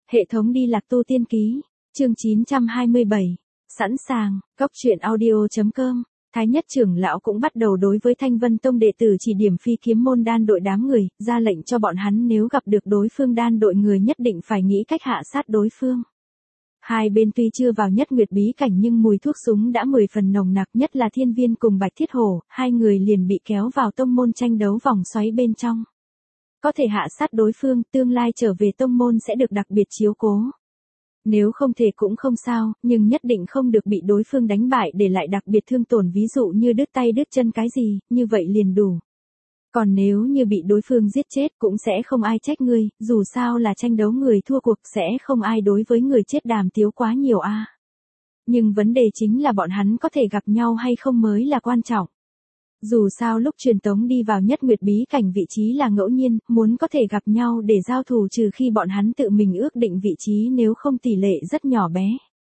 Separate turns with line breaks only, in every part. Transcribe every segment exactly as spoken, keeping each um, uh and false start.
Hệ thống đi lạc tu tiên ký, chương chín trăm hai mươi bảy, sẵn sàng, góc truyện audio.com, Thái Nhất trưởng lão cũng bắt đầu đối với Thanh Vân Tông đệ tử chỉ điểm phi kiếm môn đan đội đám người, ra lệnh cho bọn hắn nếu gặp được đối phương đan đội người nhất định phải nghĩ cách hạ sát đối phương. Hai bên tuy chưa vào nhất nguyệt bí cảnh nhưng mùi thuốc súng đã mười phần nồng nặc, nhất là Thiên Viên cùng Bạch Thiết Hổ, hai người liền bị kéo vào tông môn tranh đấu vòng xoáy bên trong. Có thể hạ sát đối phương, tương lai trở về tông môn sẽ được đặc biệt chiếu cố. Nếu không thể cũng không sao, nhưng nhất định không được bị đối phương đánh bại để lại đặc biệt thương tổn, ví dụ như đứt tay đứt chân cái gì, như vậy liền đủ. Còn nếu như bị đối phương giết chết cũng sẽ không ai trách ngươi, dù sao là tranh đấu người thua cuộc, sẽ không ai đối với người chết đàm tiếu quá nhiều a. À. Nhưng vấn đề chính là bọn hắn có thể gặp nhau hay không mới là quan trọng. Dù sao lúc truyền tống đi vào nhất nguyệt bí cảnh vị trí là ngẫu nhiên, muốn có thể gặp nhau để giao thủ trừ khi bọn hắn tự mình ước định vị trí, nếu không tỷ lệ rất nhỏ bé.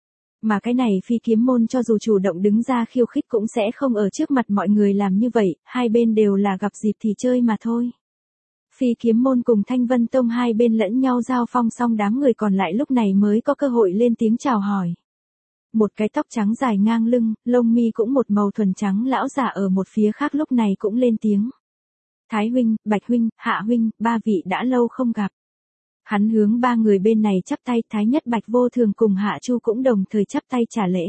Mà cái này phi kiếm môn cho dù chủ động đứng ra khiêu khích cũng sẽ không ở trước mặt mọi người làm như vậy, hai bên đều là gặp dịp thì chơi mà thôi. Phi kiếm môn cùng Thanh Vân Tông hai bên lẫn nhau giao phong, xong đám người còn lại lúc này mới có cơ hội lên tiếng chào hỏi. Một cái tóc trắng dài ngang lưng, lông mi cũng một màu thuần trắng lão giả ở một phía khác lúc này cũng lên tiếng. Thái huynh, Bạch huynh, Hạ huynh, ba vị đã lâu không gặp. Hắn hướng ba người bên này chắp tay, Thái Nhất, Bạch Vô Thường cùng Hạ Chu cũng đồng thời chắp tay trả lễ.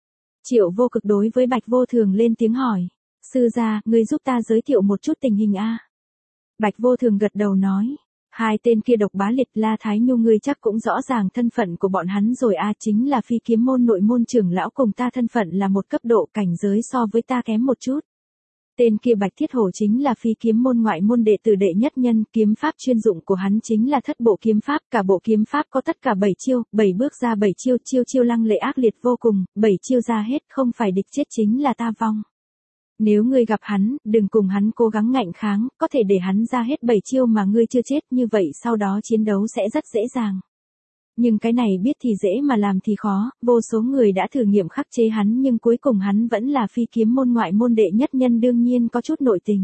Triệu Vô Cực đối với Bạch Vô Thường lên tiếng hỏi, sư gia, ngươi giúp ta giới thiệu một chút tình hình a. Bạch Vô Thường gật đầu nói, hai tên kia độc bá liệt La Thái Nhu ngươi chắc cũng rõ ràng thân phận của bọn hắn rồi a, chính là phi kiếm môn nội môn trưởng lão, cùng ta thân phận là một cấp độ, cảnh giới so với ta kém một chút. Tên kia Bạch Thiết Hổ chính là phi kiếm môn ngoại môn đệ tử đệ nhất nhân, kiếm pháp chuyên dụng của hắn chính là thất bộ kiếm pháp, cả bộ kiếm pháp có tất cả bảy chiêu, bảy bước ra bảy chiêu, chiêu chiêu lăng lệ ác liệt vô cùng, bảy chiêu ra hết không phải địch chết chính là ta vong. Nếu ngươi gặp hắn, đừng cùng hắn cố gắng ngạnh kháng, có thể để hắn ra hết bảy chiêu mà ngươi chưa chết, như vậy sau đó chiến đấu sẽ rất dễ dàng. Nhưng cái này biết thì dễ mà làm thì khó, vô số người đã thử nghiệm khắc chế hắn nhưng cuối cùng hắn vẫn là phi kiếm môn ngoại môn đệ nhất nhân, đương nhiên có chút nội tình.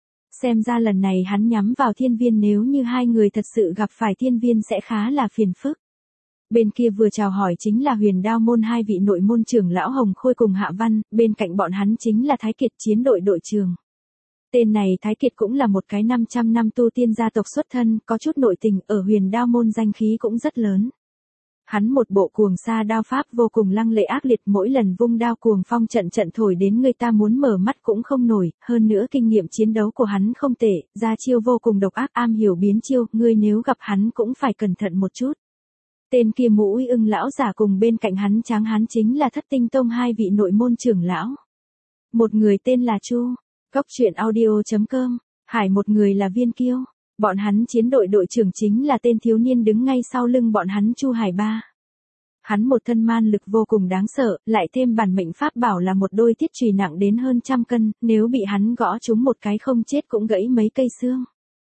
Xem ra lần này hắn nhắm vào Thiên Viên, nếu như hai người thật sự gặp phải Thiên Viên sẽ khá là phiền phức. Bên kia vừa chào hỏi chính là Huyền Đao môn hai vị nội môn trưởng lão Hồng Khôi cùng Hạ Văn, bên cạnh bọn hắn chính là Thái Kiệt, chiến đội đội trưởng. Tên này Thái Kiệt cũng là một cái năm trăm năm tu tiên gia tộc xuất thân, có chút nội tình, ở Huyền Đao môn danh khí cũng rất lớn. Hắn một bộ cuồng sa đao pháp vô cùng lăng lệ ác liệt, mỗi lần vung đao cuồng phong trận trận thổi đến người ta muốn mở mắt cũng không nổi, hơn nữa kinh nghiệm chiến đấu của hắn không tệ, ra chiêu vô cùng độc ác, am hiểu biến chiêu, ngươi nếu gặp hắn cũng phải cẩn thận một chút. Tên kia Mũi Ưng lão giả cùng bên cạnh hắn Tráng Hán chính là Thất Tinh Tông hai vị nội môn trưởng lão. Một người tên là Chu, góc truyện audio.com, Hải, một người là Viên Kiêu. Bọn hắn chiến đội đội trưởng chính là tên thiếu niên đứng ngay sau lưng bọn hắn, Chu Hải Ba. Hắn một thân man lực vô cùng đáng sợ, lại thêm bản mệnh pháp bảo là một đôi thiết chùy nặng đến hơn trăm cân, nếu bị hắn gõ trúng một cái không chết cũng gãy mấy cây xương.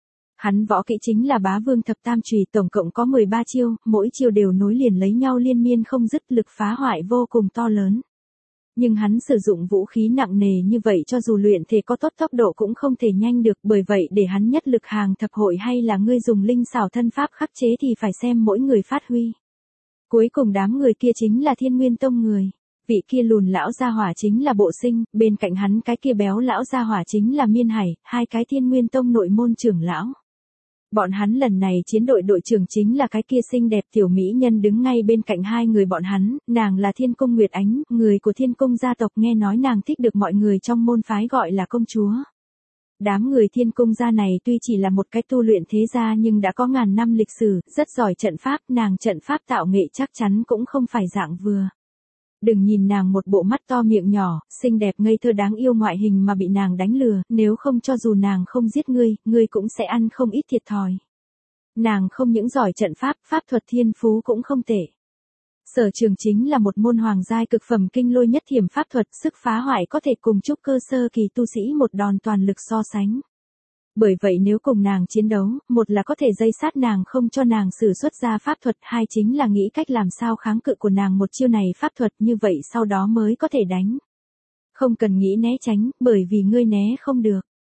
Hắn võ kỹ chính là Bá Vương Thập Tam Chùy, tổng cộng có mười ba chiêu, mỗi chiêu đều nối liền lấy nhau liên miên không dứt, lực phá hoại vô cùng to lớn. Nhưng hắn sử dụng vũ khí nặng nề như vậy cho dù luyện thể có tốt tốc độ cũng không thể nhanh được, bởi vậy để hắn nhất lực hàng thập hội hay là ngươi dùng linh xảo thân pháp khắc chế thì phải xem mỗi người phát huy. Cuối cùng đám người kia chính là Thiên Nguyên Tông người. Vị kia lùn lão gia hỏa chính là Bộ Sinh, bên cạnh hắn cái kia béo lão gia hỏa chính là Miên Hải, hai cái Thiên Nguyên Tông nội môn trưởng lão. Bọn hắn lần này chiến đội đội trưởng chính là cái kia xinh đẹp tiểu mỹ nhân đứng ngay bên cạnh hai người bọn hắn, nàng là Thiên Cung Nguyệt Ánh, người của Thiên Cung gia tộc, nghe nói nàng thích được mọi người trong môn phái gọi là công chúa. Đám người Thiên Cung gia này tuy chỉ là một cái tu luyện thế gia nhưng đã có ngàn năm lịch sử, rất giỏi trận pháp, nàng trận pháp tạo nghệ chắc chắn cũng không phải dạng vừa. Đừng nhìn nàng một bộ mắt to miệng nhỏ, xinh đẹp ngây thơ đáng yêu ngoại hình mà bị nàng đánh lừa, nếu không cho dù nàng không giết ngươi, ngươi cũng sẽ ăn không ít thiệt thòi. Nàng không những giỏi trận pháp, pháp thuật thiên phú cũng không tệ. Sở trường chính là một môn hoàng giai cực phẩm kinh lôi nhất thiểm pháp thuật, sức phá hoại có thể cùng trúc cơ sơ kỳ tu sĩ một đòn toàn lực so sánh. Bởi vậy nếu cùng nàng chiến đấu, một là có thể dây sát nàng không cho nàng sử xuất ra pháp thuật, hai chính là nghĩ cách làm sao kháng cự của nàng một chiêu này pháp thuật, như vậy sau đó mới có thể đánh. Không cần nghĩ né tránh, bởi vì ngươi né không được.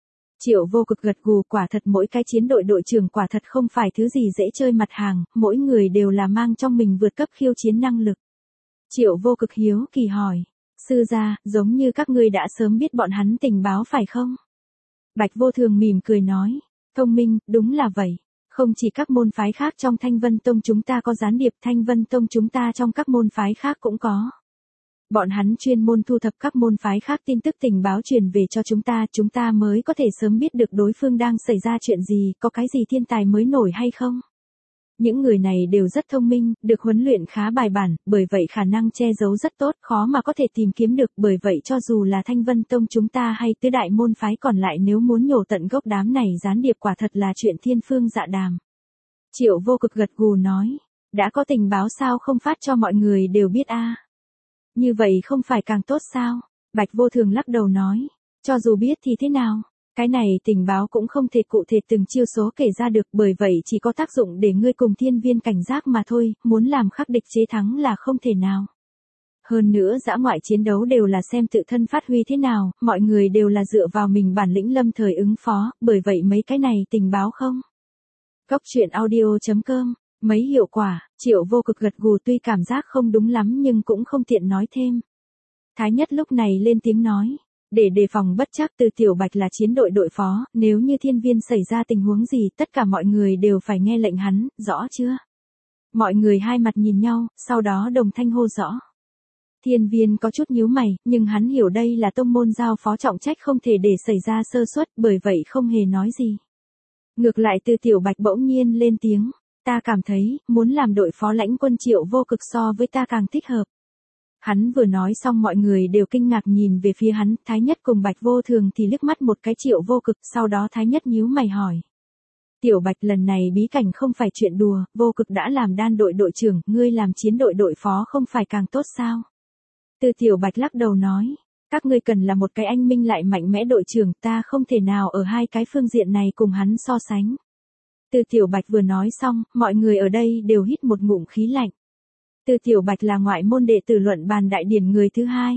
Triệu Vô Cực gật gù, quả thật mỗi cái chiến đội đội trưởng quả thật không phải thứ gì dễ chơi mặt hàng, mỗi người đều là mang trong mình vượt cấp khiêu chiến năng lực. Triệu Vô Cực hiếu kỳ hỏi, sư gia, giống như các ngươi đã sớm biết bọn hắn tình báo phải không? Bạch Vô Thường mỉm cười nói, thông minh, đúng là vậy. Không chỉ các môn phái khác trong Thanh Vân Tông chúng ta có gián điệp, Thanh Vân Tông chúng ta trong các môn phái khác cũng có. Bọn hắn chuyên môn thu thập các môn phái khác tin tức tình báo truyền về cho chúng ta, chúng ta mới có thể sớm biết được đối phương đang xảy ra chuyện gì, có cái gì thiên tài mới nổi hay không. Những người này đều rất thông minh, được huấn luyện khá bài bản, bởi vậy khả năng che giấu rất tốt, khó mà có thể tìm kiếm được, bởi vậy cho dù là Thanh Vân Tông chúng ta hay tứ đại môn phái còn lại nếu muốn nhổ tận gốc đám này gián điệp quả thật là chuyện thiên phương dạ đàm. Triệu Vô Cực gật gù nói, đã có tình báo sao không phát cho mọi người đều biết a? Như vậy không phải càng tốt sao? Bạch Vô Thường lắc đầu nói, cho dù biết thì thế nào? Cái này tình báo cũng không thể cụ thể từng chiêu số kể ra được, bởi vậy chỉ có tác dụng để ngươi cùng thiên viên cảnh giác mà thôi, muốn làm khắc địch chế thắng là không thể nào. Hơn nữa dã ngoại chiến đấu đều là xem tự thân phát huy thế nào, mọi người đều là dựa vào mình bản lĩnh lâm thời ứng phó, bởi vậy mấy cái này tình báo không. Cốc truyện audio chấm com, mấy hiệu quả, Triệu Vô Cực gật gù, tuy cảm giác không đúng lắm nhưng cũng không tiện nói thêm. Thái Nhất lúc này lên tiếng nói, để đề phòng bất trắc Từ Tiểu Bạch là chiến đội đội phó, nếu như thiên viên xảy ra tình huống gì tất cả mọi người đều phải nghe lệnh hắn, rõ chưa? Mọi người hai mặt nhìn nhau, sau đó đồng thanh hô rõ. Thiên viên có chút nhíu mày, nhưng hắn hiểu đây là tông môn giao phó trọng trách không thể để xảy ra sơ suất, bởi vậy không hề nói gì. Ngược lại Từ Tiểu Bạch bỗng nhiên lên tiếng, ta cảm thấy, muốn làm đội phó lãnh quân Triệu Vô Cực so với ta càng thích hợp. Hắn vừa nói xong mọi người đều kinh ngạc nhìn về phía hắn, Thái Nhất cùng Bạch Vô Thường thì liếc mắt một cái Triệu Vô Cực, sau đó Thái Nhất nhíu mày hỏi. Tiểu Bạch, lần này bí cảnh không phải chuyện đùa, Vô Cực đã làm đan đội đội trưởng, ngươi làm chiến đội đội phó không phải càng tốt sao? Từ Tiểu Bạch lắc đầu nói, các ngươi cần là một cái anh minh lại mạnh mẽ đội trưởng, ta không thể nào ở hai cái phương diện này cùng hắn so sánh. Từ Tiểu Bạch vừa nói xong, mọi người ở đây đều hít một ngụm khí lạnh. Từ Tiểu Bạch là ngoại môn đệ tử luận bàn đại điển người thứ hai.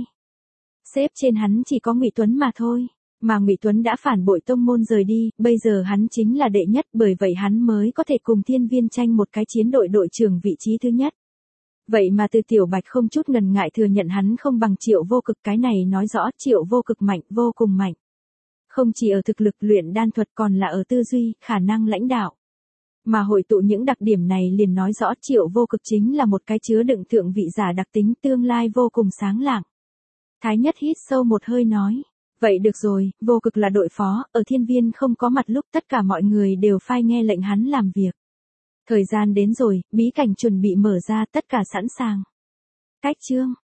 Xếp trên hắn chỉ có Ngụy Tuấn mà thôi, mà Ngụy Tuấn đã phản bội tông môn rời đi, bây giờ hắn chính là đệ nhất, bởi vậy hắn mới có thể cùng thiên viên tranh một cái chiến đội đội trưởng vị trí thứ nhất. Vậy mà Từ Tiểu Bạch không chút ngần ngại thừa nhận hắn không bằng Triệu Vô Cực, cái này nói rõ Triệu Vô Cực mạnh, vô cùng mạnh. Không chỉ ở thực lực luyện đan thuật còn là ở tư duy, khả năng lãnh đạo. Mà hội tụ những đặc điểm này liền nói rõ Triệu Vô Cực chính là một cái chứa đựng thượng vị giả đặc tính, tương lai vô cùng sáng lạng. Thái Nhất hít sâu một hơi nói, vậy được rồi, Vô Cực là đội phó, ở thiên viên không có mặt lúc tất cả mọi người đều phải nghe lệnh hắn làm việc. Thời gian đến rồi, bí cảnh chuẩn bị mở ra, tất cả sẵn sàng. Cách chương